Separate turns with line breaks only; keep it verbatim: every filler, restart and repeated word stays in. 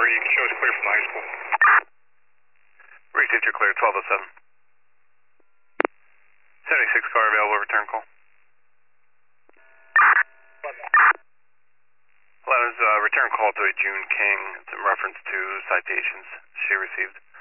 you can show us clear from the high school.
Reach teacher clear, twelve oh seven. seventy-six car available, return call. Eleven's uh, return call to a June King. It's in reference to citations she received.